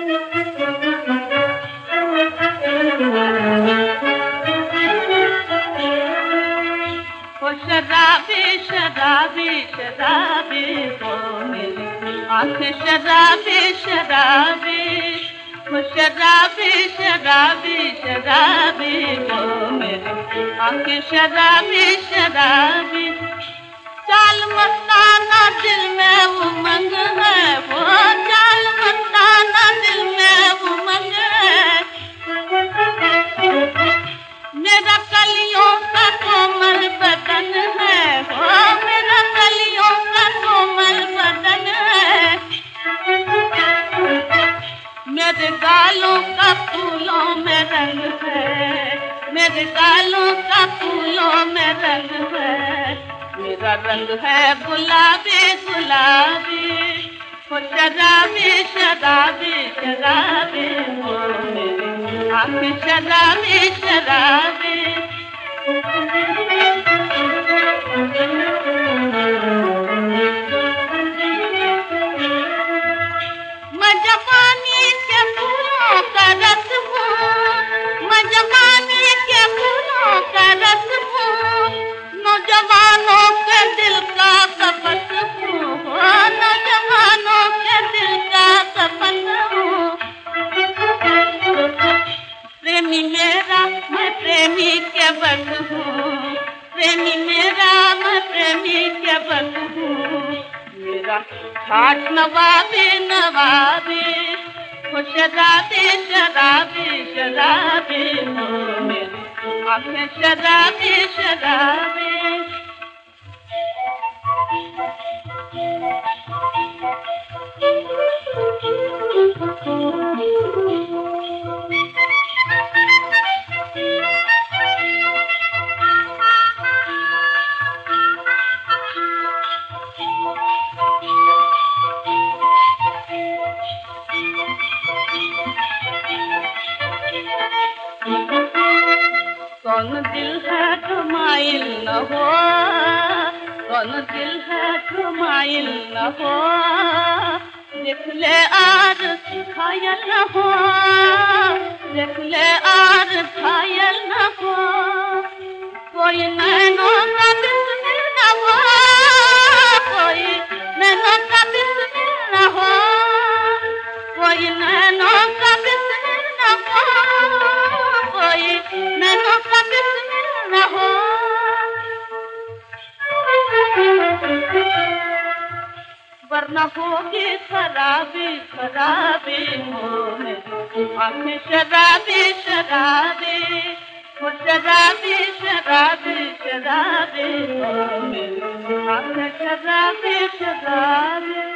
शराबी शराबी शराबी हो मेरी आंखें शराबी शराबी हो शराबी शराबी शराबी हो मेरी आंखें शराबी शराबी चाल मस्ताना दिल में उमंग है वो चाल मस्ताना दिल में उमंग है मेरा कलियों का कोमल बदन है वो मेरा कलियों का कोमल बदन है मेरे गालों का फूलों में रंग है मेरे गालों का फूलों में रंग है मेरा रंग है गुलाबी गुलाबी वो शराबी शराबी शराबी हो मेरी आंखें शराबी शराबी मैं जवानी के फूलों का रस हूँ मैं जवानी के फूलों का रस हूँ नौजवानों के दिल का कपट हूँ नौजवानों के दिल का कपट हूँ प्रेमी मेरा मैं प्रेमी के बट हूँ प्रेमी मेरा मैं प्रेमी के बट हूँ मेरा ठाठ नवाबी नवाबी हो शराबी शराबी शराबी हो मेरी आंखें शराबी शराबी कौन दिल है घुमाइल न हो कौन दिल है घुमाइल न हो देख ले आर घायल न हो देख ले आर घायल न हो कोई नैनों का बिस्मिल न हो कोई नैनों का बिस्मिल न हो कोई नैनों का बिस्मिल न हो कोई नैनों का बिस्मिल न हो वरना होगी खराबी खराबी हो मेरी आंखें शराबी शराबी हो शराबी शराबी शराबी हो मेरी आंखें शराबी शराबी